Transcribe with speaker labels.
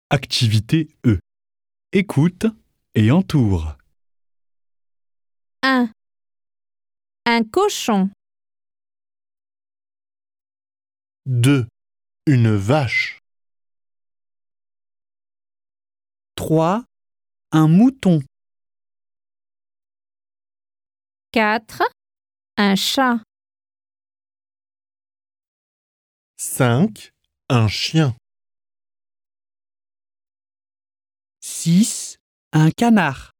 Speaker 1: Activité E. Écoute et entoure.
Speaker 2: 1. Un cochon.
Speaker 3: 2. Une vache.
Speaker 4: 3. Un mouton.
Speaker 2: 4. Un chat.
Speaker 3: 5. Un chien.
Speaker 4: 6. Un canard.